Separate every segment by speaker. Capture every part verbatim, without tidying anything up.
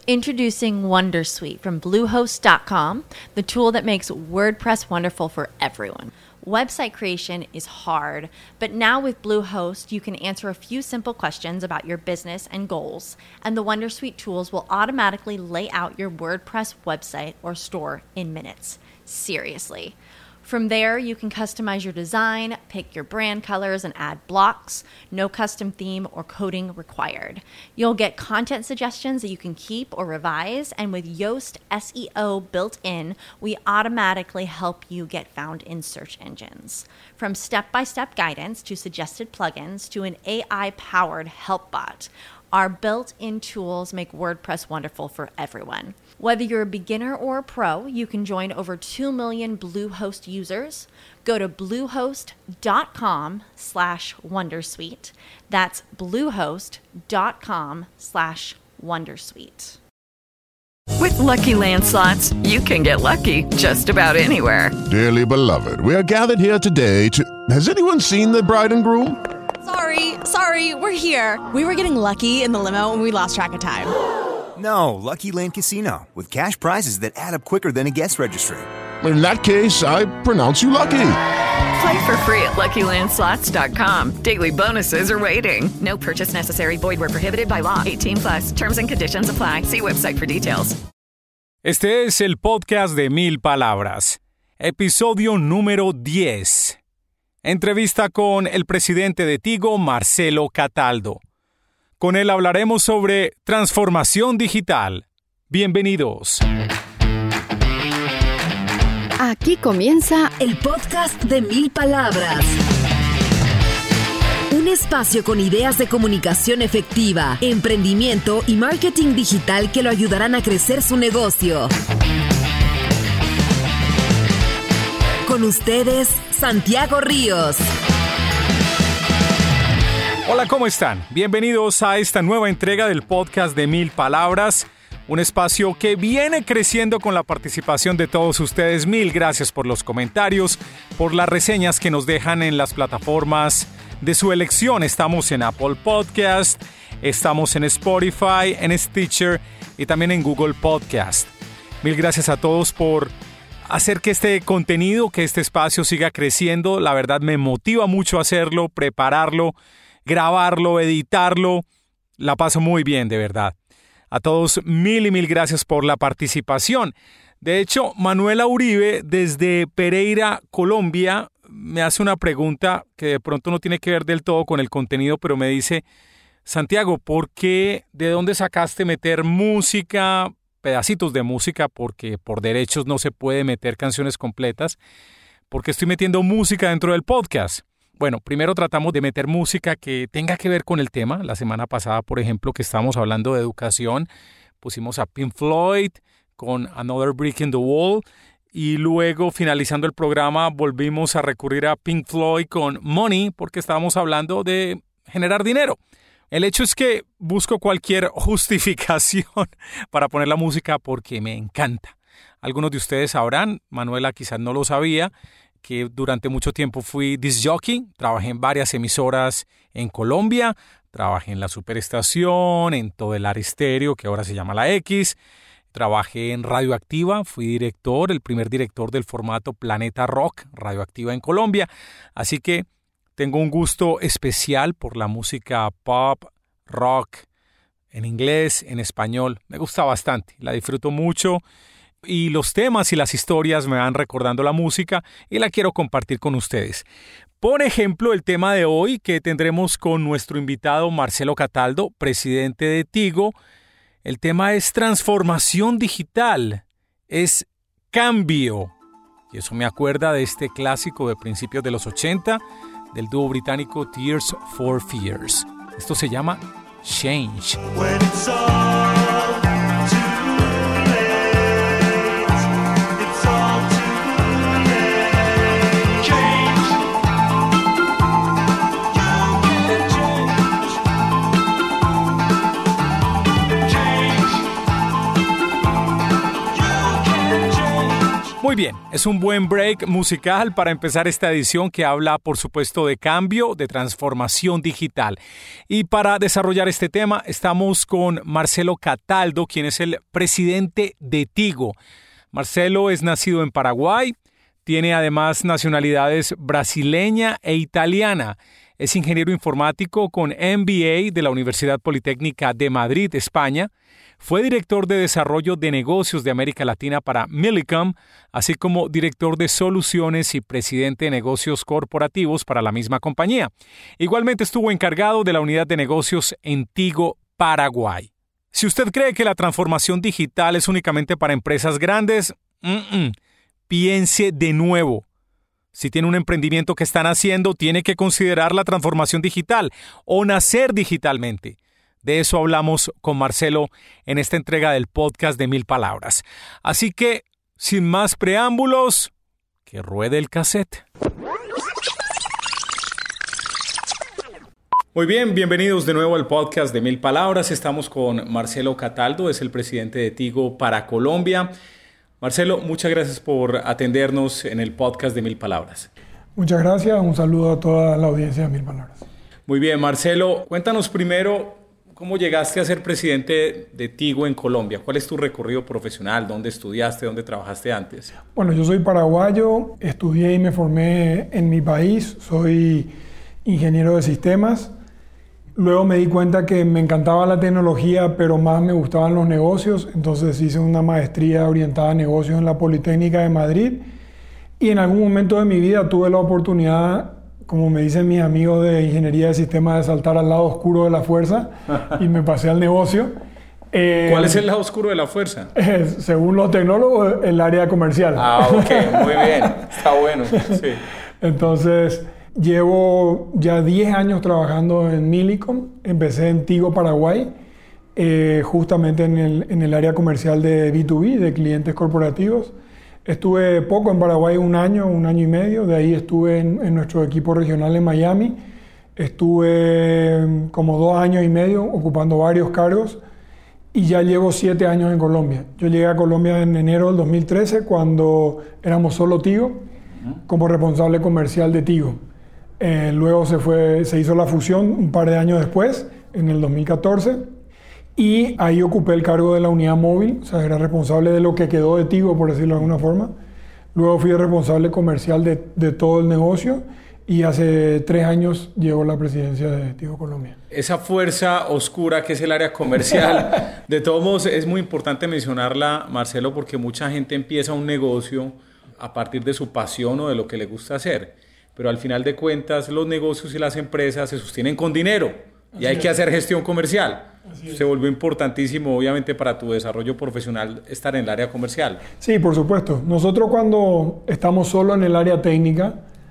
Speaker 1: Introducing Wondersuite from Bluehost dot com, the tool that makes WordPress wonderful for everyone. Website creation is hard, but now with Bluehost, you can answer a few simple questions about your business and goals, and the Wondersuite tools will automatically lay out your WordPress website or store in minutes. Seriously. From there, you can customize your design, pick your brand colors, and add blocks. No custom theme or coding required. You'll get content suggestions that you can keep or revise, and with Yoast S E O built in, we automatically help you get found in search engines. From step-by-step guidance to suggested plugins to an A I-powered help bot, our built-in tools make WordPress wonderful for everyone. Whether you're a beginner or a pro, you can join over two million Bluehost users. Go to bluehost.com slash Wondersuite. That's bluehost.com slash Wondersuite.
Speaker 2: With Lucky Land Slots, you can get lucky just about anywhere.
Speaker 3: Dearly beloved, we are gathered here today to... Has anyone seen the bride and groom?
Speaker 4: Sorry, sorry, we're here. We were getting lucky in the limo and we lost track of time.
Speaker 5: No, Lucky Land Casino, with cash prizes that add up quicker than a guest registry.
Speaker 3: In that case, I pronounce you lucky.
Speaker 2: Play for free at lucky land slots dot com. Daily bonuses are waiting. No purchase necessary. Void where prohibited by law. eighteen plus. Terms and conditions apply. See website for details.
Speaker 6: Este es el podcast de Mil Palabras. Episodio número diez. Entrevista con el presidente de Tigo, Marcelo Cataldo. Con él hablaremos sobre transformación digital. Bienvenidos.
Speaker 7: Aquí comienza el podcast de Mil Palabras. Un espacio con ideas de comunicación efectiva, emprendimiento y marketing digital que lo ayudarán a crecer su negocio. Con ustedes, Santiago Ríos.
Speaker 6: Hola, ¿cómo están? Bienvenidos a esta nueva entrega del podcast de Mil Palabras, un espacio que viene creciendo con la participación de todos ustedes. Mil gracias por los comentarios, por las reseñas que nos dejan en las plataformas de su elección. Estamos en Apple Podcast, estamos en Spotify, en Stitcher y también en Google Podcast. Mil gracias a todos por hacer que este contenido, que este espacio siga creciendo. La verdad me motiva mucho hacerlo, prepararlo, grabarlo, editarlo. La paso muy bien, de verdad. A todos mil y mil gracias por la participación. De hecho, Manuela Uribe desde Pereira, Colombia, me hace una pregunta que de pronto no tiene que ver del todo con el contenido, pero me dice: Santiago, ¿por qué, de dónde sacaste meter música, pedacitos de música, porque por derechos no se puede meter canciones completas? Porque estoy metiendo música dentro del podcast. Bueno, primero tratamos de meter música que tenga que ver con el tema. La semana pasada, por ejemplo, que estábamos hablando de educación, pusimos a Pink Floyd con Another Brick in the Wall, y luego, finalizando el programa, volvimos a recurrir a Pink Floyd con Money, porque estábamos hablando de generar dinero. El hecho es que busco cualquier justificación para poner la música porque me encanta. Algunos de ustedes sabrán, Manuela quizás no lo sabía, que durante mucho tiempo fui disc jockey, trabajé en varias emisoras en Colombia, trabajé en la Superestación, en todo el Ar Estéreo, que ahora se llama La X, trabajé en Radioactiva, fui director, el primer director del formato Planeta Rock, Radioactiva en Colombia, así que tengo un gusto especial por la música pop, rock, en inglés, en español, me gusta bastante, la disfruto mucho. Y los temas y las historias me van recordando la música y la quiero compartir con ustedes. Por ejemplo, el tema de hoy que tendremos con nuestro invitado Marcelo Cataldo, presidente de Tigo. El tema es transformación digital, es cambio. Y eso me acuerda de este clásico de principios de los ochenta del dúo británico Tears for Fears. Esto se llama Change. Muy bien, es un buen break musical para empezar esta edición que habla, por supuesto, de cambio, de transformación digital. Y para desarrollar este tema estamos con Marcelo Cataldo, quien es el presidente de Tigo. Marcelo es nacido en Paraguay, tiene además nacionalidades brasileña e italiana. Es ingeniero informático con M B A de la Universidad Politécnica de Madrid, España. Fue director de desarrollo de negocios de América Latina para Millicom, así como director de soluciones y presidente de negocios corporativos para la misma compañía. Igualmente estuvo encargado de la unidad de negocios en Tigo, Paraguay. Si usted cree que la transformación digital es únicamente para empresas grandes, mm-mm, piense de nuevo. Si tiene un emprendimiento que están haciendo, tiene que considerar la transformación digital o nacer digitalmente. De eso hablamos con Marcelo en esta entrega del podcast de Mil Palabras. Así que, sin más preámbulos, que ruede el cassette. Muy bien, bienvenidos de nuevo al podcast de Mil Palabras. Estamos con Marcelo Cataldo, es el presidente de Tigo para Colombia. Marcelo, muchas gracias por atendernos en el podcast de Mil Palabras.
Speaker 8: Muchas gracias, un saludo a toda la audiencia de Mil Palabras.
Speaker 6: Muy bien, Marcelo, cuéntanos primero cómo llegaste a ser presidente de Tigo en Colombia. ¿Cuál es tu recorrido profesional? ¿Dónde estudiaste? ¿Dónde trabajaste antes?
Speaker 8: Bueno, yo soy paraguayo, estudié y me formé en mi país, soy ingeniero de sistemas. Luego me di cuenta que me encantaba la tecnología, pero más me gustaban los negocios. Entonces hice una maestría orientada a negocios en la Politécnica de Madrid. Y en algún momento de mi vida tuve la oportunidad, como me dicen mis amigos de ingeniería de sistemas, de saltar al lado oscuro de la fuerza y me pasé al negocio. Eh,
Speaker 6: ¿Cuál es el lado oscuro de la fuerza?
Speaker 8: Eh, según los tecnólogos, el área comercial.
Speaker 6: Ah, ok, muy bien. Está bueno. Sí.
Speaker 8: Entonces, llevo ya diez años trabajando en Millicom. Empecé en Tigo, Paraguay, eh, justamente en el, en el área comercial de B dos B, de clientes corporativos. Estuve poco en Paraguay, un año, un año y medio. De ahí estuve en, en nuestro equipo regional en Miami. Estuve como dos años y medio ocupando varios cargos y ya llevo siete años en Colombia. Yo llegué a Colombia en enero del dos mil trece cuando éramos solo Tigo, como responsable comercial de Tigo. Eh, luego se, fue, se hizo la fusión un par de años después, en el dos mil catorce, y ahí ocupé el cargo de la unidad móvil, o sea, era responsable de lo que quedó de Tigo, por decirlo de alguna forma. Luego fui el responsable comercial de, de todo el negocio y hace tres años llevo la presidencia de Tigo Colombia.
Speaker 6: Esa fuerza oscura que es el área comercial, de todos modos es muy importante mencionarla, Marcelo, porque mucha gente empieza un negocio a partir de su pasión o de lo que le gusta hacer. Pero al final de cuentas los negocios y las empresas se sostienen con dinero y hay que hacer gestión comercial. Se volvió importantísimo, obviamente, para tu desarrollo profesional estar en el área comercial.
Speaker 8: Sí, por supuesto. Nosotros cuando estamos solo en el área técnica,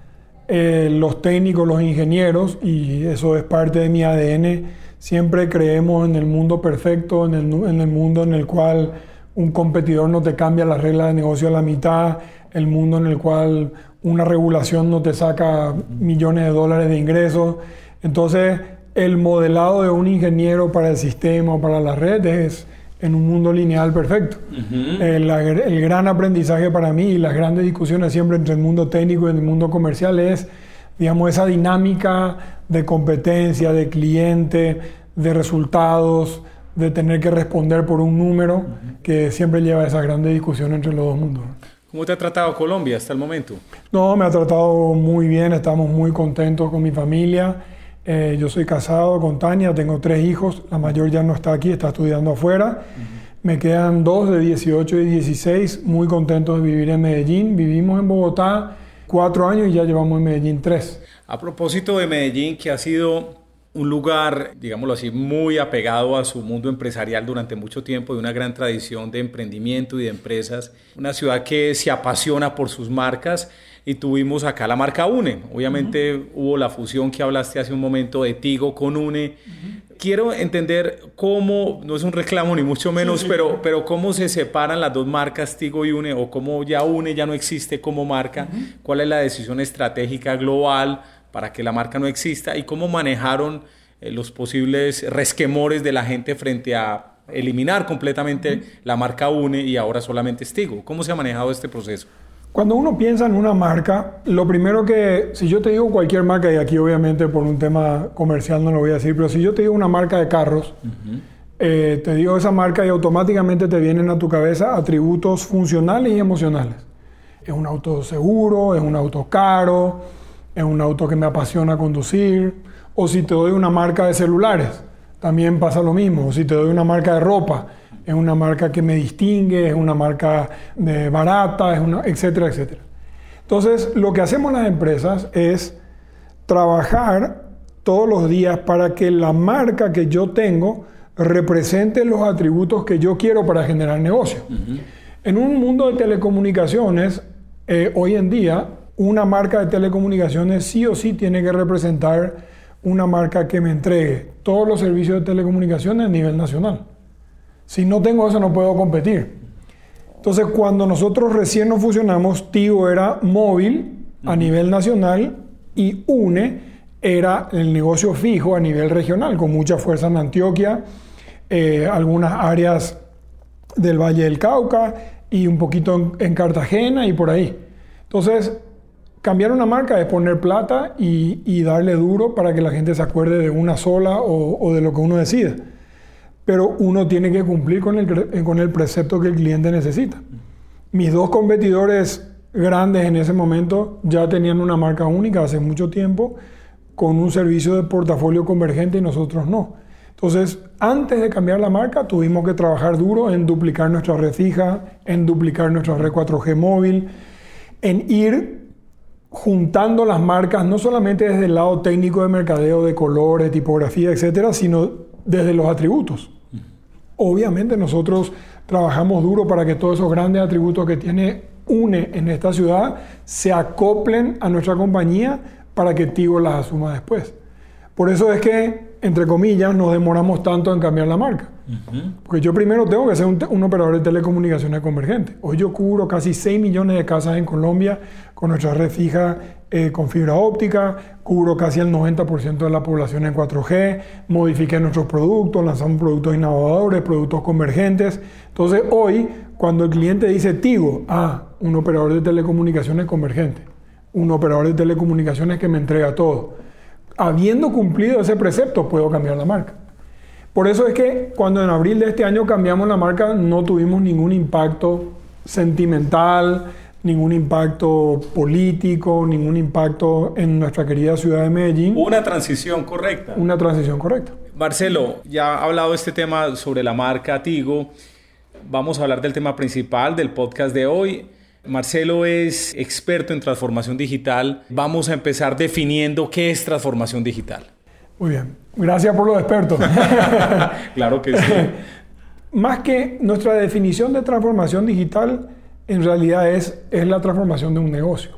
Speaker 8: eh, los técnicos, los ingenieros, y eso es parte de mi A D N, siempre creemos en el mundo perfecto, en el, en el mundo en el cual un competidor no te cambia las reglas de negocio a la mitad, el mundo en el cual una regulación no te saca millones de dólares de ingresos. Entonces, el modelado de un ingeniero para el sistema o para la red es en un mundo lineal perfecto. Uh-huh. el, el gran aprendizaje para mí y las grandes discusiones siempre entre el mundo técnico y el mundo comercial es, digamos, esa dinámica de competencia, de cliente, de resultados, de tener que responder por un número, uh-huh, que siempre lleva a esa grandes discusión entre los dos mundos.
Speaker 6: ¿Cómo te ha tratado Colombia hasta el momento?
Speaker 8: No, me ha tratado muy bien, estamos muy contentos con mi familia. Eh, yo soy casado con Tania, tengo tres hijos, la mayor ya no está aquí, está estudiando afuera. Uh-huh. Me quedan dos de dieciocho y dieciséis, muy contentos de vivir en Medellín. Vivimos en Bogotá cuatro años y ya llevamos en Medellín tres.
Speaker 6: A propósito de Medellín, que ha sido un lugar, digámoslo así, muy apegado a su mundo empresarial durante mucho tiempo, de una gran tradición de emprendimiento y de empresas, una ciudad que se apasiona por sus marcas, y tuvimos acá la marca UNE. Obviamente uh-huh. hubo la fusión que hablaste hace un momento de Tigo con UNE. Uh-huh. Quiero entender cómo, no es un reclamo ni mucho menos, sí, sí. Pero, pero cómo se separan las dos marcas Tigo y UNE, o cómo ya UNE ya no existe como marca, uh-huh. cuál es la decisión estratégica global para que la marca no exista y cómo manejaron eh, los posibles resquemores de la gente frente a eliminar completamente uh-huh. la marca UNE y ahora solamente es Tigo. ¿Cómo se ha manejado este proceso?
Speaker 8: Cuando uno piensa en una marca, lo primero que, si yo te digo cualquier marca, y aquí obviamente por un tema comercial no lo voy a decir, pero si yo te digo una marca de carros, uh-huh. eh, te digo esa marca y automáticamente te vienen a tu cabeza atributos funcionales y emocionales. Es un auto seguro, es un auto caro, es un auto que me apasiona conducir. O si te doy una marca de celulares, también pasa lo mismo. O si te doy una marca de ropa, es una marca que me distingue, es una marca de barata, es una, etcétera, etcétera. Entonces, lo que hacemos las empresas es trabajar todos los días para que la marca que yo tengo represente los atributos que yo quiero para generar negocio. Uh-huh. En un mundo de telecomunicaciones, eh, hoy en día, una marca de telecomunicaciones sí o sí tiene que representar una marca que me entregue todos los servicios de telecomunicaciones a nivel nacional. Si no tengo eso, no puedo competir. Entonces, cuando nosotros recién nos fusionamos, Tigo era móvil a uh-huh. nivel nacional y UNE era el negocio fijo a nivel regional, con mucha fuerza en Antioquia, eh, algunas áreas del Valle del Cauca y un poquito en, en Cartagena y por ahí. Entonces, cambiar una marca es poner plata y, y darle duro para que la gente se acuerde de una sola o, o de lo que uno decida. Pero uno tiene que cumplir con el, con el precepto que el cliente necesita. Mis dos competidores grandes en ese momento ya tenían una marca única hace mucho tiempo, con un servicio de portafolio convergente y nosotros no. Entonces, antes de cambiar la marca, tuvimos que trabajar duro en duplicar nuestra red fija, en duplicar nuestra red cuatro G móvil, en ir juntando las marcas, no solamente desde el lado técnico de mercadeo, de colores, tipografía, etcétera, sino desde los atributos. Obviamente nosotros trabajamos duro para que todos esos grandes atributos que tiene UNE en esta ciudad se acoplen a nuestra compañía para que Tigo las asuma después. Por eso es que, entre comillas, nos demoramos tanto en cambiar la marca. Uh-huh. Porque yo primero tengo que ser un, un operador de telecomunicaciones convergente. Hoy yo cubro casi seis millones de casas en Colombia con nuestra red fija eh, con fibra óptica, cubro casi el noventa por ciento de la población en cuatro G, modifiqué nuestros productos, lanzamos productos innovadores, productos convergentes. Entonces hoy, cuando el cliente dice Tigo, ah, un operador de telecomunicaciones convergente, un operador de telecomunicaciones que me entrega todo. Habiendo cumplido ese precepto, puedo cambiar la marca. Por eso es que cuando en abril de este año cambiamos la marca, no tuvimos ningún impacto sentimental, ningún impacto político, ningún impacto en nuestra querida ciudad de Medellín.
Speaker 6: Una transición correcta.
Speaker 8: Una transición correcta.
Speaker 6: Marcelo, ya ha hablado este tema sobre la marca Tigo. Vamos a hablar del tema principal del podcast de hoy. Marcelo es experto en transformación digital. Vamos a empezar definiendo qué es transformación digital.
Speaker 8: Muy bien. Gracias por los expertos.
Speaker 6: Claro que sí.
Speaker 8: Más que nuestra definición de transformación digital, en realidad es, es la transformación de un negocio.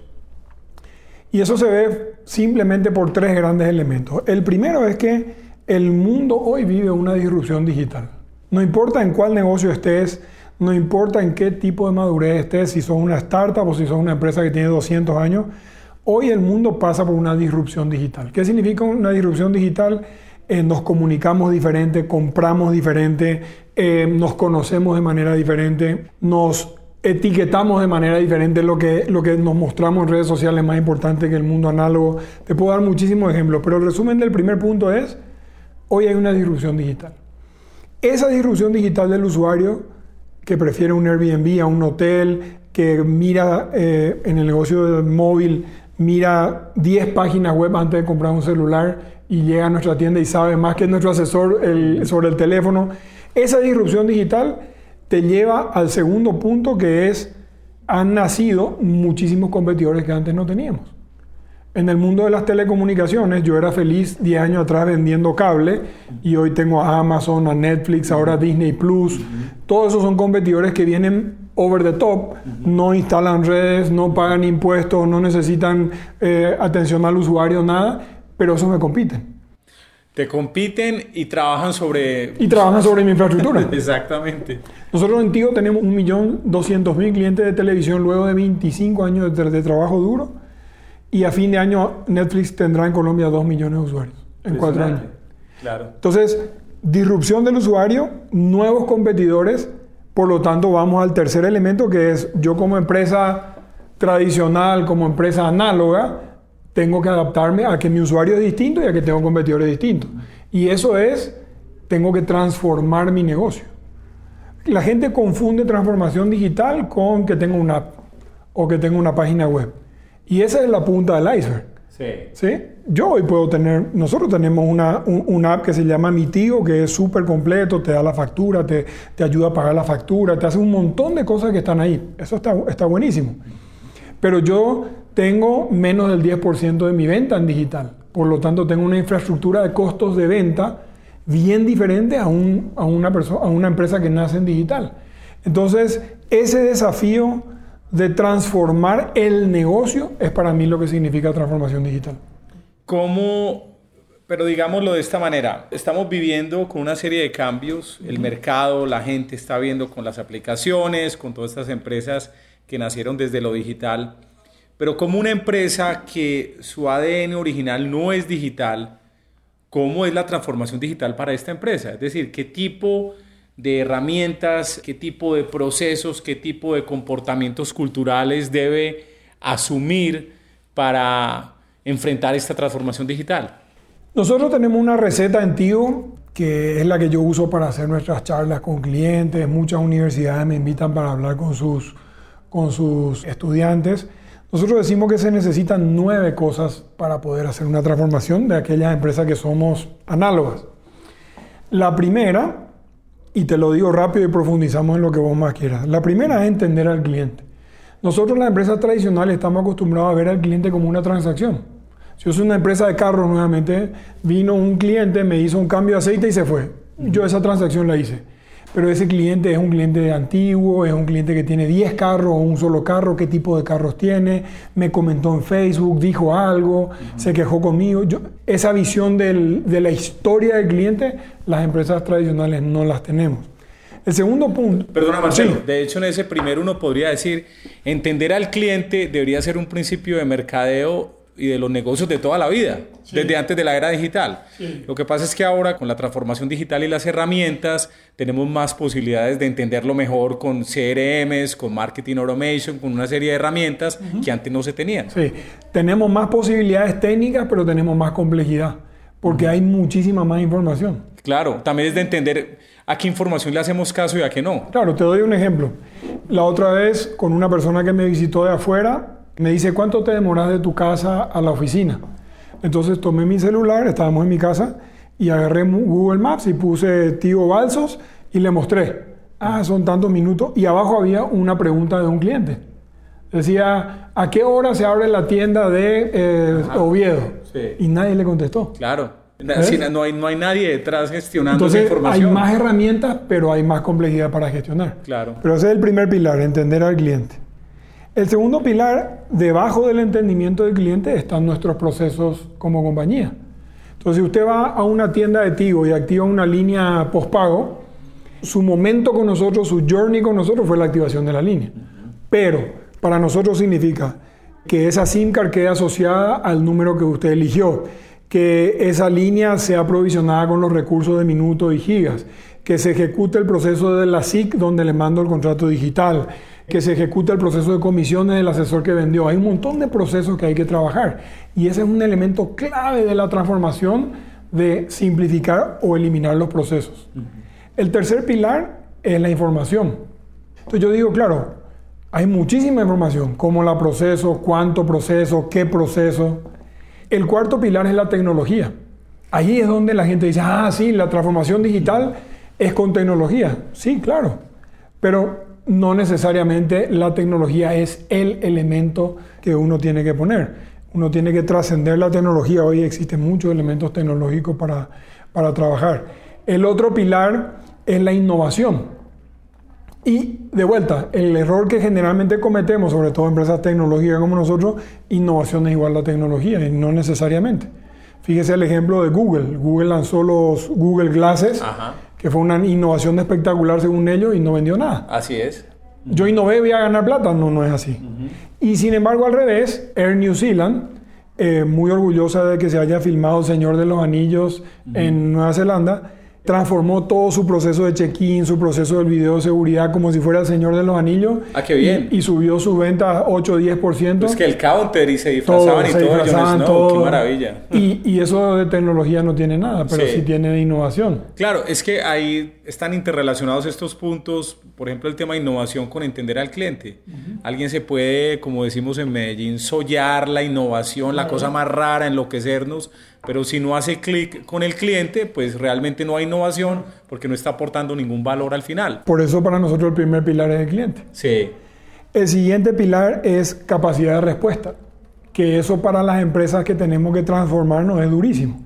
Speaker 8: Y eso se ve simplemente por tres grandes elementos. El primero es que el mundo hoy vive una disrupción digital. No importa en cuál negocio estés, no importa en qué tipo de madurez estés, si sos una startup o si sos una empresa que tiene doscientos años, hoy el mundo pasa por una disrupción digital. ¿Qué significa una disrupción digital? Eh, nos comunicamos diferente, compramos diferente, eh, nos conocemos de manera diferente, nos etiquetamos de manera diferente, lo que, lo que nos mostramos en redes sociales es más importante que el mundo análogo. Te puedo dar muchísimos ejemplos, pero el resumen del primer punto es, hoy hay una disrupción digital. Esa disrupción digital del usuario que prefiere un Airbnb a un hotel, que mira eh, en el negocio móvil, mira diez páginas web antes de comprar un celular y llega a nuestra tienda y sabe más que nuestro asesor el, sobre el teléfono. Esa disrupción digital te lleva al segundo punto, que es, han nacido muchísimos competidores que antes no teníamos. En el mundo de las telecomunicaciones, yo era feliz diez años atrás vendiendo cable y hoy tengo a Amazon, a Netflix, ahora Disney Plus. Uh-huh. Todos esos son competidores que vienen over the top, uh-huh. No instalan redes, no pagan impuestos, no necesitan eh, atención al usuario, nada, pero esos me compiten.
Speaker 6: Te compiten y trabajan sobre...
Speaker 8: Y trabajan sobre mi infraestructura.
Speaker 6: Exactamente.
Speaker 8: Nosotros en Tigo tenemos un millón doscientos mil clientes de televisión luego de veinticinco años de, de trabajo duro. Y a fin de año Netflix tendrá en Colombia dos millones de usuarios en cuatro años.
Speaker 6: Claro.
Speaker 8: Entonces, disrupción del usuario, nuevos competidores. Por lo tanto, vamos al tercer elemento, que es yo como empresa tradicional, como empresa análoga, tengo que adaptarme a que mi usuario es distinto y a que tengo competidores distintos. Y eso es, tengo que transformar mi negocio. La gente confunde transformación digital con que tenga una app o que tenga una página web. Y esa es la punta del iceberg.
Speaker 6: Sí.
Speaker 8: ¿Sí? Yo hoy puedo tener, nosotros tenemos una, un, una app que se llama Mi Tío, que es súper completo, te da la factura, te, te ayuda a pagar la factura, te hace un montón de cosas que están ahí. Eso está, está buenísimo. Pero yo tengo menos del diez por ciento de mi venta en digital. Por lo tanto, tengo una infraestructura de costos de venta bien diferente a, un, a, una, perso- a una empresa que nace en digital. Entonces, ese desafío de transformar el negocio es para mí lo que significa transformación digital.
Speaker 6: ¿Cómo? Pero digámoslo de esta manera, estamos viviendo con una serie de cambios, el mercado, la gente está viendo con las aplicaciones, con todas estas empresas que nacieron desde lo digital, pero como una empresa que su A D N original no es digital, ¿cómo es la transformación digital para esta empresa? Es decir, ¿qué tipo de herramientas, qué tipo de procesos, qué tipo de comportamientos culturales debe asumir para enfrentar esta transformación digital?
Speaker 8: Nosotros tenemos una receta en Tigo que es la que yo uso para hacer nuestras charlas con clientes. Muchas universidades me invitan para hablar con sus, con sus estudiantes. Nosotros decimos que se necesitan nueve cosas para poder hacer una transformación de aquellas empresas que somos análogas. La primera, y te lo digo rápido y profundizamos en lo que vos más quieras. La primera es entender al cliente. Nosotros en las empresas tradicionales estamos acostumbrados a ver al cliente como una transacción. Si yo soy una empresa de carros nuevamente, vino un cliente, me hizo un cambio de aceite y se fue. Yo esa transacción la hice. Pero ese cliente es un cliente antiguo, es un cliente que tiene diez carros o un solo carro, qué tipo de carros tiene, me comentó en Facebook, dijo algo, uh-huh. se quejó conmigo. Yo, esa visión del, de la historia del cliente, las empresas tradicionales no las tenemos. El segundo punto...
Speaker 6: Perdona, Marcelo.
Speaker 8: Sí.
Speaker 6: De hecho, en ese primero uno podría decir, entender al cliente debería ser un principio de mercadeo y de los negocios de toda la vida, sí. desde antes de la era digital. Sí. Lo que pasa es que ahora con la transformación digital y las herramientas tenemos más posibilidades de entenderlo mejor con C R Ms, con Marketing Automation, con una serie de herramientas uh-huh. que antes no se tenían.
Speaker 8: Sí, tenemos más posibilidades técnicas, pero tenemos más complejidad, porque uh-huh. hay muchísima más información.
Speaker 6: Claro, también es de entender a qué información le hacemos caso y a qué no.
Speaker 8: Claro, te doy un ejemplo. La otra vez, con una persona que me visitó de afuera, me dice, ¿cuánto te demoras de tu casa a la oficina? Entonces tomé mi celular, estábamos en mi casa, y agarré Google Maps y puse Tío Balsos y le mostré. Ah, son tantos minutos. Y abajo había una pregunta de un cliente. Decía, ¿a qué hora se abre la tienda de eh, Oviedo? Sí. Y nadie le contestó.
Speaker 6: Claro. ¿Eh? No hay, no hay nadie detrás gestionando
Speaker 8: Entonces,
Speaker 6: esa información.
Speaker 8: Hay más herramientas, pero hay más complejidad para gestionar.
Speaker 6: Claro.
Speaker 8: Pero ese es el primer pilar, entender al cliente. El segundo pilar, debajo del entendimiento del cliente, están nuestros procesos como compañía. Entonces, si usted va a una tienda de Tigo y activa una línea postpago, su momento con nosotros, su journey con nosotros fue la activación de la línea. Pero para nosotros significa que esa SIM card quede asociada al número que usted eligió, que esa línea sea provisionada con los recursos de minutos y gigas, que se ejecute el proceso de la S I C donde le mando el contrato digital, que se ejecute el proceso de comisiones del asesor que vendió. Hay un montón de procesos que hay que trabajar y ese es un elemento clave de la transformación, de simplificar o eliminar los procesos. Uh-huh. El tercer pilar es la información. Entonces yo digo, claro, hay muchísima información, cómo la proceso, cuánto proceso, qué proceso. El cuarto pilar es la tecnología. Ahí es donde la gente dice, ah, sí, la transformación digital es con tecnología. Sí, claro, pero no necesariamente la tecnología es el elemento que uno tiene que poner. Uno tiene que trascender la tecnología. Hoy existen muchos elementos tecnológicos para, para trabajar. El otro pilar es la innovación. Y de vuelta, el error que generalmente cometemos, sobre todo empresas tecnológicas como nosotros, innovación es igual a tecnología, y no necesariamente. Fíjese el ejemplo de Google. Google lanzó los Google Glasses, Ajá. que fue una innovación espectacular según ellos y no vendió nada.
Speaker 6: Así es.
Speaker 8: Yo innové, voy a ganar plata. No, no es así. Uh-huh. Y sin embargo, al revés, Air New Zealand, eh, muy orgullosa de que se haya filmado El Señor de los Anillos uh-huh. en Nueva Zelanda, transformó todo su proceso de check-in, su proceso del video de seguridad como si fuera el Señor de los Anillos.
Speaker 6: Ah, qué bien.
Speaker 8: Y, y subió sus ventas ocho o diez por ciento.
Speaker 6: Es que el counter y se disfrazaban todo, y todo, Jon Snow, todo. Qué maravilla.
Speaker 8: Y, y eso de tecnología no tiene nada, pero sí, sí tiene de innovación.
Speaker 6: Claro, es que ahí están interrelacionados estos puntos, por ejemplo, el tema de innovación con entender al cliente. Uh-huh. Alguien se puede, como decimos en Medellín, sollar la innovación, la uh-huh. cosa más rara, enloquecernos, pero si no hace clic con el cliente, pues realmente no hay innovación porque no está aportando ningún valor al final.
Speaker 8: Por eso para nosotros el primer pilar es el cliente.
Speaker 6: Sí.
Speaker 8: El siguiente pilar es capacidad de respuesta, que eso para las empresas que tenemos que transformarnos es durísimo.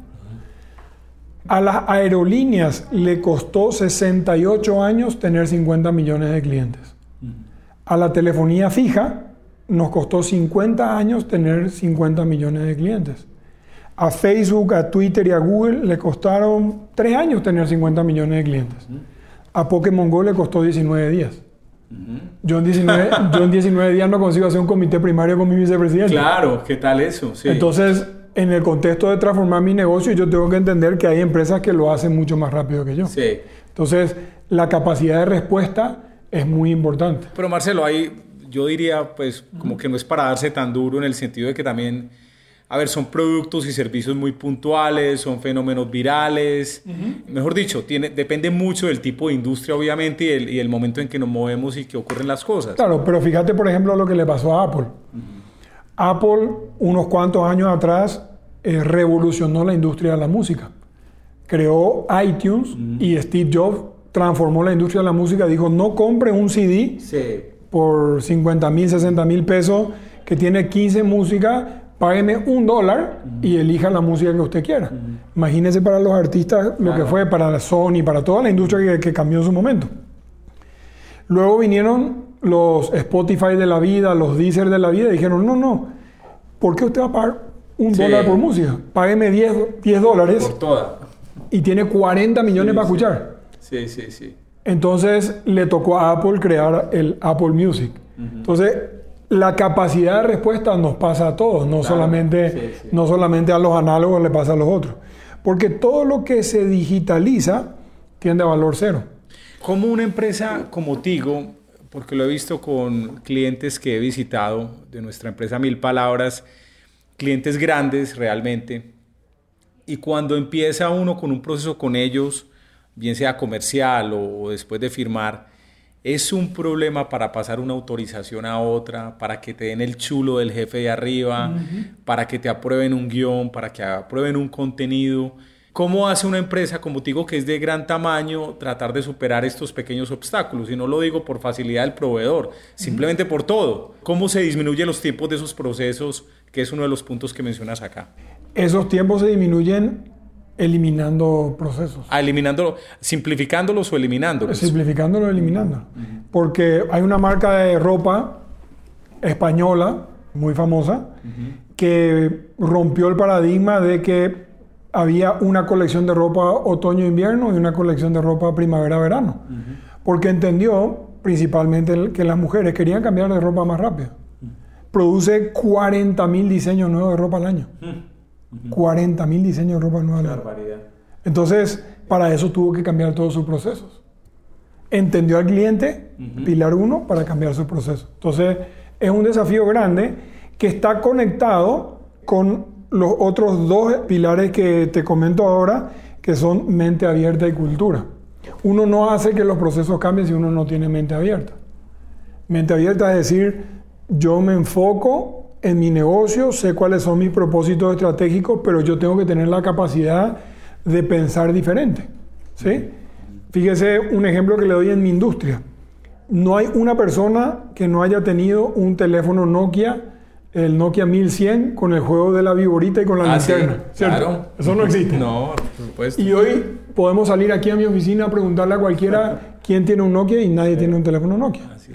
Speaker 8: A las aerolíneas le costó sesenta y ocho años tener cincuenta millones de clientes. A la telefonía fija nos costó cincuenta años tener cincuenta millones de clientes. A Facebook, a Twitter y a Google le costaron tres años tener cincuenta millones de clientes. A Pokémon Go le costó diecinueve días. Yo en diecinueve, yo en diecinueve días no consigo hacer un comité primario con mi vicepresidente.
Speaker 6: Claro, ¿qué tal eso? Sí.
Speaker 8: Entonces, en el contexto de transformar mi negocio, yo tengo que entender que hay empresas que lo hacen mucho más rápido que yo.
Speaker 6: Sí.
Speaker 8: Entonces, la capacidad de respuesta es muy importante.
Speaker 6: Pero Marcelo, ahí yo diría, pues, como que no es para darse tan duro en el sentido de que también, a ver, son productos y servicios muy puntuales, son fenómenos virales. Uh-huh. Mejor dicho, tiene, depende mucho del tipo de industria, obviamente, y el, y el momento en que nos movemos y que ocurren las cosas.
Speaker 8: Claro, pero fíjate, por ejemplo, lo que le pasó a Apple. Uh-huh. Apple, unos cuantos años atrás, eh, revolucionó la industria de la música. Creó iTunes uh-huh. y Steve Jobs transformó la industria de la música. Dijo, no compre un C D
Speaker 6: sí.
Speaker 8: por cincuenta mil, sesenta mil pesos que tiene quince músicas. Págueme un dólar uh-huh. y elija la música que usted quiera. Uh-huh. Imagínese para los artistas lo claro. que fue, para Sony, para toda la industria que, que cambió en su momento. Luego vinieron los Spotify de la vida, los Deezer de la vida, y dijeron, no, no, ¿por qué usted va a pagar un sí. dólar por música? Págueme diez dólares
Speaker 6: por toda.
Speaker 8: Y tiene cuarenta millones
Speaker 6: sí,
Speaker 8: para
Speaker 6: sí.
Speaker 8: escuchar.
Speaker 6: Sí, sí, sí.
Speaker 8: Entonces le tocó a Apple crear el Apple Music. Uh-huh. Entonces, la capacidad de respuesta nos pasa a todos, no, claro, solamente, sí, sí. no solamente a los análogos le pasa a los otros. Porque todo lo que se digitaliza tiende a valor cero.
Speaker 6: Como una empresa como Tigo, porque lo he visto con clientes que he visitado de nuestra empresa Mil Palabras, clientes grandes realmente, y cuando empieza uno con un proceso con ellos, bien sea comercial o, o después de firmar, es un problema para pasar una autorización a otra, para que te den el chulo del jefe de arriba, uh-huh. para que te aprueben un guión, para que aprueben un contenido. ¿Cómo hace una empresa como Tigo, que es de gran tamaño, tratar de superar estos pequeños obstáculos? Y no lo digo por facilidad del proveedor, simplemente uh-huh. por todo. ¿Cómo se disminuyen los tiempos de esos procesos, que es uno de los puntos que mencionas acá?
Speaker 8: Esos tiempos se disminuyen eliminando procesos.
Speaker 6: Ah, eliminándolo, simplificándolos o eliminándolos.
Speaker 8: Simplificándolos o eliminándolos. Uh-huh. Porque hay una marca de ropa española, muy famosa, uh-huh. que rompió el paradigma de que había una colección de ropa otoño-invierno y una colección de ropa primavera-verano. Uh-huh. Porque entendió principalmente que las mujeres querían cambiar de ropa más rápido. Uh-huh. Produce cuarenta mil diseños nuevos de ropa al año. Uh-huh. cuarenta mil diseños de ropa nueva.
Speaker 6: Barbaridad.
Speaker 8: Entonces, para eso tuvo que cambiar todos sus procesos. Entendió al cliente, uh-huh. pilar uno, para cambiar sus procesos. Entonces, es un desafío grande que está conectado con los otros dos pilares que te comento ahora, que son mente abierta y cultura. Uno no hace que los procesos cambien si uno no tiene mente abierta. Mente abierta es decir, yo me enfoco en mi negocio, sé cuáles son mis propósitos estratégicos, pero yo tengo que tener la capacidad de pensar diferente, ¿sí? Fíjese un ejemplo que le doy en mi industria. No hay una persona que no haya tenido un teléfono Nokia, el Nokia mil cien, con el juego de la viborita y con la
Speaker 6: ah,
Speaker 8: linterna,
Speaker 6: sí,
Speaker 8: ¿cierto?
Speaker 6: Claro.
Speaker 8: Eso no existe.
Speaker 6: No, por supuesto.
Speaker 8: Y hoy podemos salir aquí a mi oficina a preguntarle a cualquiera quién tiene un Nokia y nadie sí. tiene un teléfono Nokia.
Speaker 6: Así es.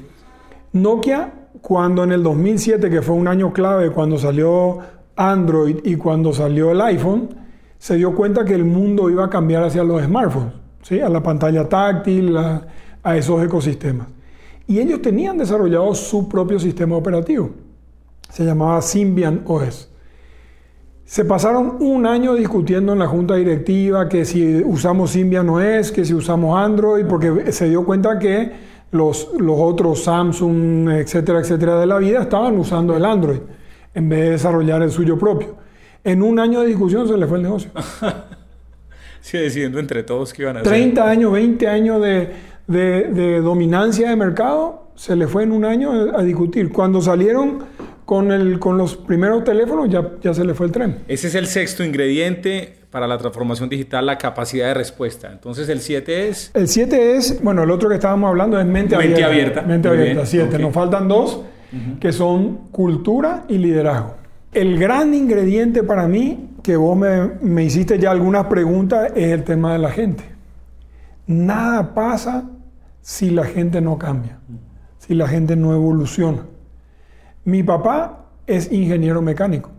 Speaker 8: Nokia, cuando en el dos mil siete, que fue un año clave, cuando salió Android y cuando salió el iPhone, se dio cuenta que el mundo iba a cambiar hacia los smartphones, ¿sí? A la pantalla táctil, a, a esos ecosistemas. Y ellos tenían desarrollado su propio sistema operativo. Se llamaba Symbian O S. Se pasaron un año discutiendo en la junta directiva que si usamos Symbian O S, que si usamos Android, porque se dio cuenta que los, los otros Samsung, etcétera, etcétera de la vida estaban usando el Android en vez de desarrollar el suyo propio. En un año de discusión se le fue el negocio.
Speaker 6: Sí, decidiendo entre todos qué iban a hacer.
Speaker 8: treinta años, veinte años de, de, de dominancia de mercado, se le fue en un año a discutir. Cuando salieron con, el, con los primeros teléfonos, ya, ya se le fue el tren.
Speaker 6: Ese es el sexto ingrediente para la transformación digital, la capacidad de respuesta. Entonces, ¿el siete es?
Speaker 8: El siete es, bueno, el otro que estábamos hablando es mente,
Speaker 6: mente
Speaker 8: abierta.
Speaker 6: abierta.
Speaker 8: Mente
Speaker 6: Muy
Speaker 8: abierta,
Speaker 6: bien.
Speaker 8: siete.
Speaker 6: Okay.
Speaker 8: Nos faltan dos, uh-huh. que son cultura y liderazgo. El gran ingrediente para mí, que vos me, me hiciste ya algunas preguntas, es el tema de la gente. Nada pasa si la gente no cambia, si la gente no evoluciona. Mi papá es ingeniero mecánico.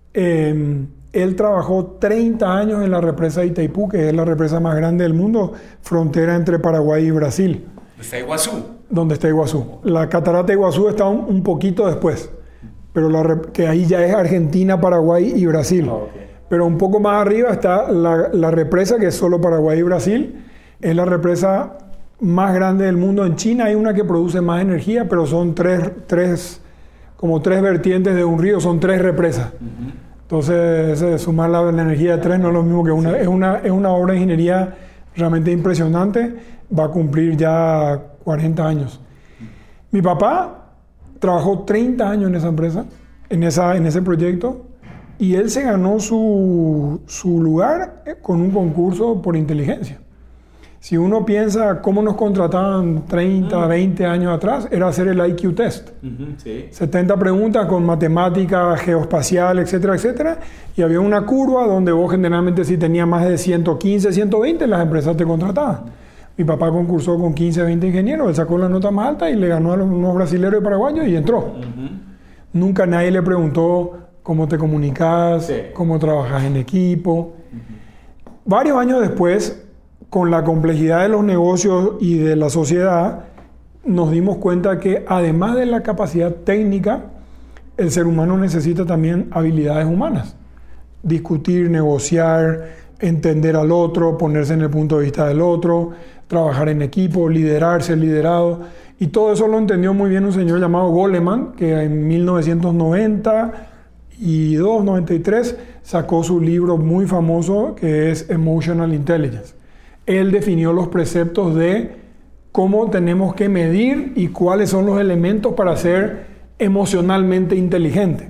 Speaker 8: Eh, él trabajó treinta años en la represa de Itaipú, que es la represa más grande del mundo, frontera entre Paraguay y Brasil.
Speaker 6: ¿Está Iguazú?
Speaker 8: Donde está Iguazú. La catarata de Iguazú está un, un poquito después, pero la, que ahí ya es Argentina, Paraguay y Brasil. Oh, okay. Pero un poco más arriba está la, la represa, que es solo Paraguay y Brasil. Es la represa más grande del mundo. En China hay una que produce más energía, pero son tres, tres como tres vertientes de un río, son tres represas. Uh-huh. Entonces, sumar la, la energía de tres no es lo mismo que una. Sí. Es una, es una obra de ingeniería realmente impresionante. Va a cumplir ya cuarenta años. Mi papá trabajó treinta años en esa empresa, en, esa, en ese proyecto, y él se ganó su, su lugar con un concurso por inteligencia. Si uno piensa cómo nos contrataban treinta, veinte años atrás, era hacer el I Q test. Uh-huh, sí. setenta preguntas con matemática, geoespacial, etcétera, etcétera. Y había una curva donde vos generalmente si tenías más de ciento quince, ciento veinte, las empresas te contrataban. Mi papá concursó con quince, veinte ingenieros, él sacó la nota más alta y le ganó a los, unos brasileños y paraguayos y entró. Uh-huh. Nunca nadie le preguntó cómo te comunicas, sí. cómo trabajas en equipo. Uh-huh. Varios años después, con la complejidad de los negocios y de la sociedad, nos dimos cuenta que además de la capacidad técnica, el ser humano necesita también habilidades humanas. Discutir, negociar, entender al otro, ponerse en el punto de vista del otro, trabajar en equipo, liderar, ser liderado. Y todo eso lo entendió muy bien un señor llamado Goleman, que en mil novecientos noventa y dos, noventa y tres sacó su libro muy famoso que es Emotional Intelligence. Él definió los preceptos de cómo tenemos que medir y cuáles son los elementos para ser emocionalmente inteligente.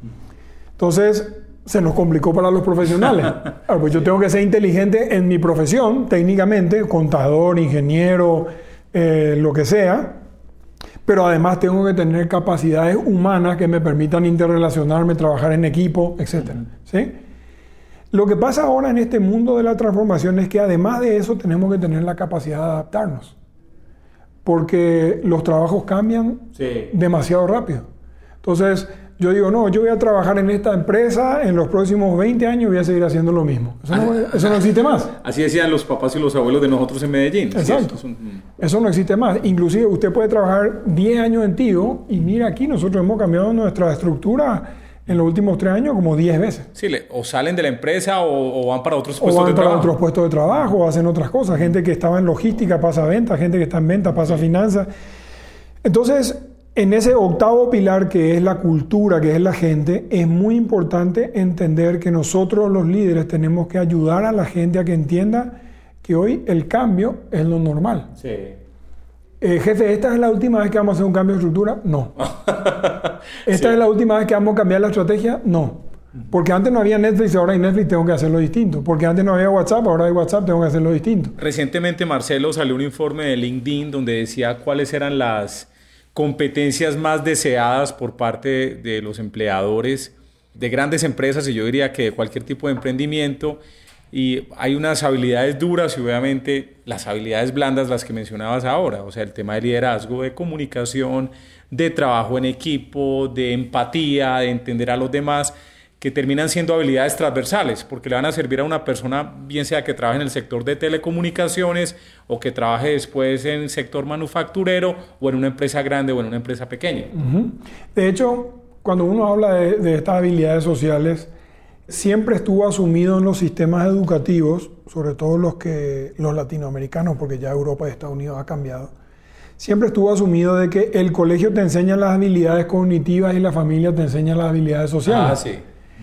Speaker 8: Entonces, se nos complicó para los profesionales. Ahora, pues yo tengo que ser inteligente en mi profesión, técnicamente, contador, ingeniero, eh, lo que sea, pero además tengo que tener capacidades humanas que me permitan interrelacionarme, trabajar en equipo, etcétera. ¿Sí? Lo que pasa ahora en este mundo de la transformación es que además de eso tenemos que tener la capacidad de adaptarnos, porque los trabajos cambian sí. demasiado rápido. Entonces, yo digo, no, yo voy a trabajar en esta empresa, en los próximos veinte años voy a seguir haciendo lo mismo. Eso no, eso no existe más.
Speaker 6: Así decían los papás y los abuelos de nosotros en Medellín.
Speaker 8: Exacto.
Speaker 6: Sí, eso, un...
Speaker 8: eso no existe más. Inclusive usted puede trabajar diez años en Tigo y mira aquí, nosotros hemos cambiado nuestra estructura en los últimos tres años como diez veces.
Speaker 6: Sí, le, o salen de la empresa o, o van para otros
Speaker 8: o
Speaker 6: puestos de trabajo.
Speaker 8: O van para otros puestos de trabajo, o hacen otras cosas. Gente que estaba en logística pasa a venta, gente que está en venta pasa a finanzas. Entonces, en ese octavo pilar que es la cultura, que es la gente, es muy importante entender que nosotros los líderes tenemos que ayudar a la gente a que entienda que hoy el cambio es lo normal.
Speaker 6: Sí.
Speaker 8: Eh, jefe, ¿esta es la última vez que vamos a hacer un cambio de estructura? No. ¿Esta sí. es la última vez que vamos a cambiar la estrategia? No. Porque antes no había Netflix, ahora hay Netflix, tengo que hacerlo distinto. Porque antes no había WhatsApp, ahora hay WhatsApp, tengo que hacerlo distinto.
Speaker 6: Recientemente, Marcelo, salió un informe de LinkedIn donde decía cuáles eran las competencias más deseadas por parte de los empleadores de grandes empresas y yo diría que de cualquier tipo de emprendimiento. Y hay unas habilidades duras y obviamente las habilidades blandas, las que mencionabas ahora, o sea, el tema de liderazgo, de comunicación, de trabajo en equipo, de empatía, de entender a los demás, que terminan siendo habilidades transversales, porque le van a servir a una persona, bien sea que trabaje en el sector de telecomunicaciones o que trabaje después en el sector manufacturero o en una empresa grande o en una empresa pequeña.
Speaker 8: Uh-huh. De hecho, cuando uno habla de, de estas habilidades sociales, siempre estuvo asumido en los sistemas educativos, sobre todo los, que, los latinoamericanos, porque ya Europa y Estados Unidos ha cambiado, siempre estuvo asumido de que el colegio te enseña las habilidades cognitivas y la familia te enseña las habilidades sociales.
Speaker 6: Ah, sí.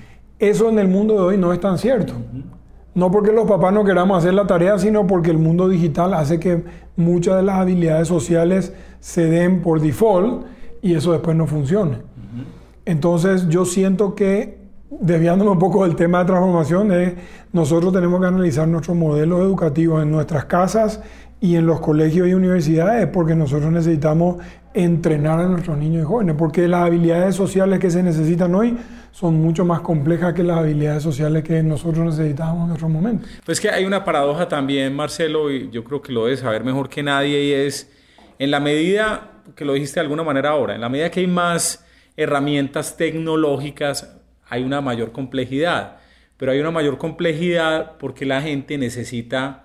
Speaker 8: Eso en el mundo de hoy no es tan cierto. Uh-huh. No porque los papás no queramos hacer la tarea, sino porque el mundo digital hace que muchas de las habilidades sociales se den por default y eso después no funcione. Uh-huh. Entonces yo siento que, desviándome un poco del tema de transformación, es, nosotros tenemos que analizar nuestros modelos educativos en nuestras casas y en los colegios y universidades, porque nosotros necesitamos entrenar a nuestros niños y jóvenes, porque las habilidades sociales que se necesitan hoy son mucho más complejas que las habilidades sociales que nosotros necesitábamos en otro momento.
Speaker 6: Pues que hay una paradoja también, Marcelo, y yo creo que lo debes saber mejor que nadie, y es, en la medida, que lo dijiste de alguna manera ahora, en la medida que hay más herramientas tecnológicas, hay una mayor complejidad, pero hay una mayor complejidad porque la gente necesita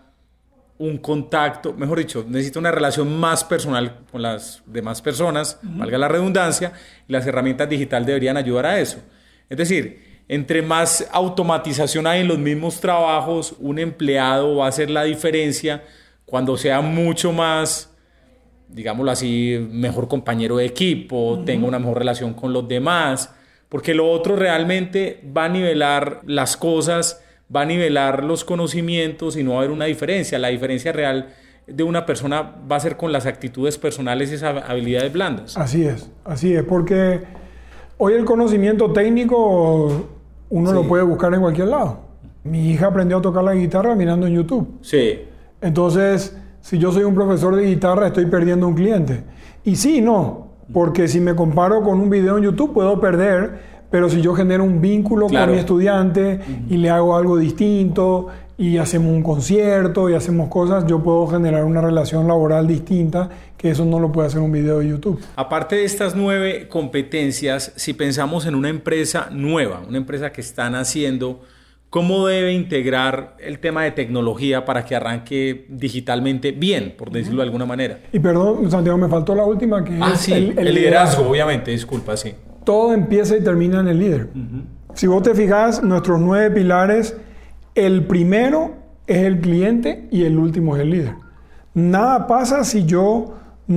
Speaker 6: un contacto, mejor dicho, necesita una relación más personal con las demás personas, uh-huh. valga la redundancia, y las herramientas digitales deberían ayudar a eso. Es decir, entre más automatización hay en los mismos trabajos, un empleado va a hacer la diferencia cuando sea mucho más, digámoslo así, mejor compañero de equipo, uh-huh. tenga una mejor relación con los demás, porque lo otro realmente va a nivelar las cosas, va a nivelar los conocimientos y no va a haber una diferencia. La diferencia real de una persona va a ser con las actitudes personales y esas habilidades blandas.
Speaker 8: Así es, así es, porque hoy el conocimiento técnico uno sí. lo puede buscar en cualquier lado. Mi hija aprendió a tocar la guitarra mirando en YouTube.
Speaker 6: Sí.
Speaker 8: Entonces, si yo soy un profesor de guitarra, estoy perdiendo un cliente. Y sí, no, porque si me comparo con un video en YouTube puedo perder. Pero si yo genero un vínculo claro. con mi estudiante uh-huh. y le hago algo distinto y hacemos un concierto y hacemos cosas, yo puedo generar una relación laboral distinta, que eso no lo puede hacer un video de YouTube.
Speaker 6: Aparte de estas nueve competencias, si pensamos en una empresa nueva, una empresa que están haciendo, ¿cómo debe integrar el tema de tecnología para que arranque digitalmente bien, por decirlo uh-huh. de alguna manera?
Speaker 8: Y perdón, Santiago, me faltó la última, que
Speaker 6: ah,
Speaker 8: es
Speaker 6: sí,
Speaker 8: el, el,
Speaker 6: el liderazgo, liderazgo, obviamente, disculpa, sí.
Speaker 8: Todo empieza y termina en el líder. Uh-huh. Si vos te fijas, nuestros nueve pilares, el primero es el cliente y el último es el líder. Nada pasa si yo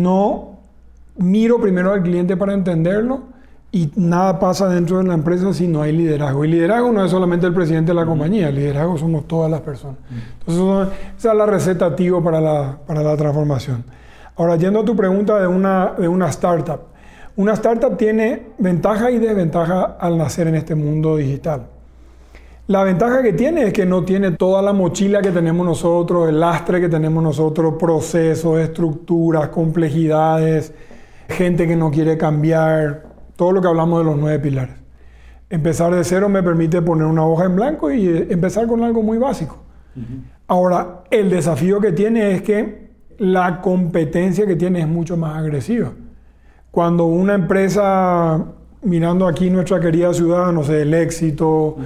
Speaker 8: no miro primero al cliente para entenderlo, y nada pasa dentro de la empresa si no hay liderazgo. Y liderazgo no es solamente el presidente de la uh-huh. compañía, el liderazgo somos todas las personas. Uh-huh. Entonces, esa es la receta tío para la, para la transformación. Ahora, yendo a tu pregunta de una, de una startup. Una startup tiene ventaja y desventaja al nacer en este mundo digital. La ventaja que tiene es que no tiene toda la mochila que tenemos nosotros, el lastre que tenemos nosotros, procesos, estructuras, complejidades, gente que no quiere cambiar, todo lo que hablamos de los nueve pilares. Empezar de cero me permite poner una hoja en blanco y empezar con algo muy básico. Uh-huh. Ahora, el desafío que tiene es que la competencia que tiene es mucho más agresiva. Cuando una empresa, mirando aquí nuestra querida ciudad, no sé, El Éxito uh-huh.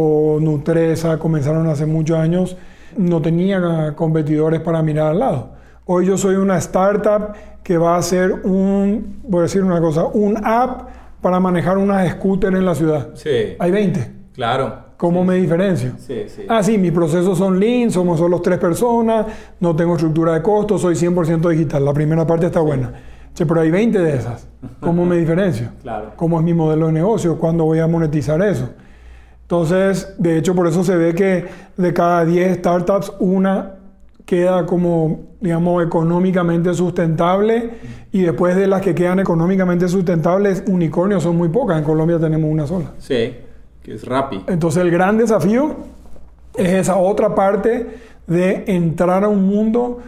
Speaker 8: o Nutresa, comenzaron hace muchos años, no tenía competidores para mirar al lado. Hoy yo soy una startup que va a hacer un, voy a decir una cosa, un app para manejar unas scooters en la ciudad.
Speaker 6: Sí.
Speaker 8: Hay veinte.
Speaker 6: Claro.
Speaker 8: ¿Cómo sí. me diferencio?
Speaker 6: Sí, sí.
Speaker 8: Ah, sí, mis procesos son lean, somos solo tres personas, no tengo estructura de costos, soy cien por ciento digital. La primera parte está sí. buena. Che, pero hay veinte de esas. ¿Cómo me diferencio?
Speaker 6: Claro.
Speaker 8: ¿Cómo es mi modelo de negocio? ¿Cuándo voy a monetizar eso? Entonces, de hecho, por eso se ve que de cada diez startups, una queda como, digamos, económicamente sustentable, y después de las que quedan económicamente sustentables, unicornios son muy pocas. En Colombia tenemos una sola.
Speaker 6: Sí, que es Rappi.
Speaker 8: Entonces, el gran desafío es esa otra parte de entrar a un mundo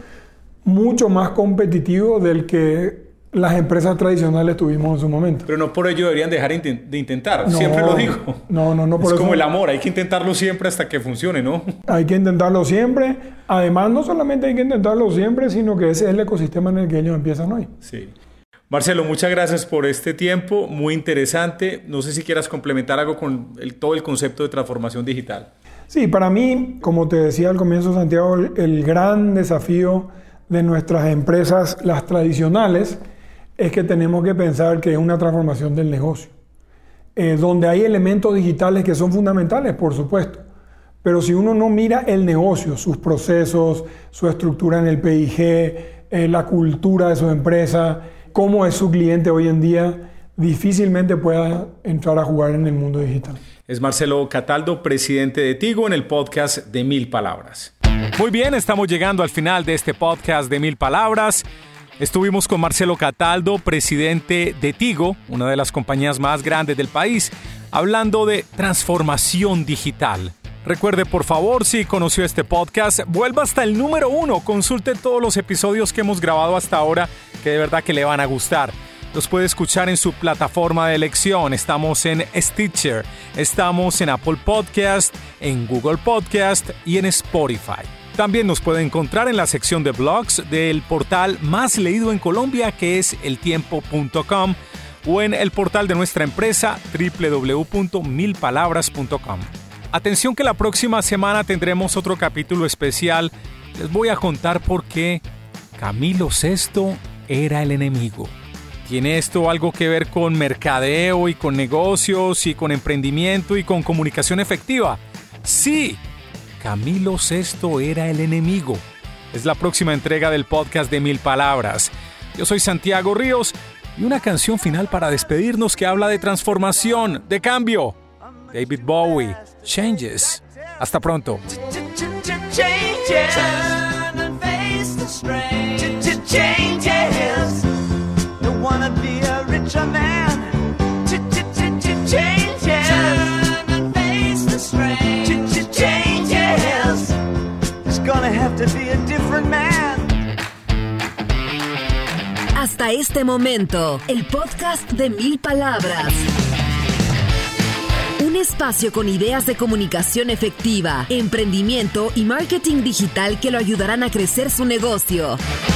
Speaker 8: mucho más competitivo del que las empresas tradicionales tuvimos en su momento.
Speaker 6: Pero no por ello deberían dejar de intentar,
Speaker 8: no,
Speaker 6: siempre lo digo.
Speaker 8: No, no, no por
Speaker 6: es
Speaker 8: eso.
Speaker 6: como el amor, hay que intentarlo siempre hasta que funcione, ¿no?
Speaker 8: Hay que intentarlo siempre. Además, no solamente hay que intentarlo siempre, sino que ese es el ecosistema en el que ellos empiezan hoy.
Speaker 6: Sí. Marcelo, muchas gracias por este tiempo, muy interesante. No sé si quieras complementar algo con el, todo el concepto de transformación digital.
Speaker 8: Sí, para mí, como te decía al comienzo, Santiago, el, el gran desafío de nuestras empresas, las tradicionales, es que tenemos que pensar que es una transformación del negocio. eh, donde hay elementos digitales que son fundamentales, por supuesto. Pero si uno no mira el negocio, sus procesos, su estructura en el P I G, eh, la cultura de su empresa, cómo es su cliente hoy en día, difícilmente pueda entrar a jugar en el mundo digital.
Speaker 6: Es Marcelo Cataldo, presidente de Tigo, en el podcast de Mil Palabras. Muy bien, estamos llegando al final de este podcast de Mil Palabras. Estuvimos con Marcelo Cataldo, presidente de Tigo, una de las compañías más grandes del país, hablando de transformación digital. Recuerde, por favor, si conoció este podcast, vuelva hasta el número uno. Consulte todos los episodios que hemos grabado hasta ahora, que de verdad que le van a gustar. Los puede escuchar en su plataforma de elección. Estamos en Stitcher, estamos en Apple Podcast, en Google Podcast y en Spotify. También nos puede encontrar en la sección de blogs del portal más leído en Colombia, que es el tiempo punto com, o en el portal de nuestra empresa, doble u doble u doble u punto mil palabras punto com. Atención que la próxima semana tendremos otro capítulo especial. Les voy a contar por qué Camilo sexto era el enemigo. ¿Tiene esto algo que ver con mercadeo y con negocios y con emprendimiento y con comunicación efectiva? Sí, Camilo sexto era el enemigo. Es la próxima entrega del podcast de Mil Palabras. Yo soy Santiago Ríos y una canción final para despedirnos que habla de transformación, de cambio. David Bowie, Changes. Hasta pronto.
Speaker 9: Wanna be a richer man. Changes. Turn and face the strain. Changes. It's gonna have to be a different man.
Speaker 7: Hasta este momento, el podcast de Mil Palabras. Un espacio con ideas de comunicación efectiva, emprendimiento y marketing digital que lo ayudarán a crecer su negocio.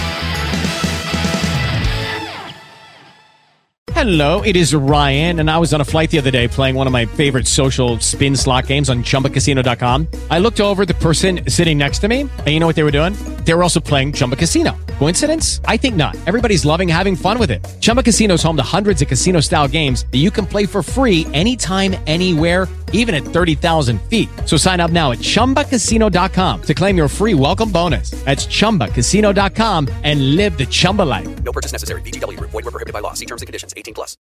Speaker 10: Hello, it is Ryan, and I was on a flight the other day playing one of my favorite social spin slot games on chumba casino dot com. I looked over at the person sitting next to me, and you know what they were doing? They were also playing Chumba Casino. Coincidence? I think not. Everybody's loving having fun with it. Chumba Casino is home to hundreds of casino-style games that you can play for free anytime, anywhere, even at thirty thousand feet. So sign up now at chumba casino dot com to claim your free welcome bonus. That's chumba casino dot com and live the Chumba life.
Speaker 11: No purchase necessary. V G W. Void where prohibited by law. See terms and conditions. eighteen plus.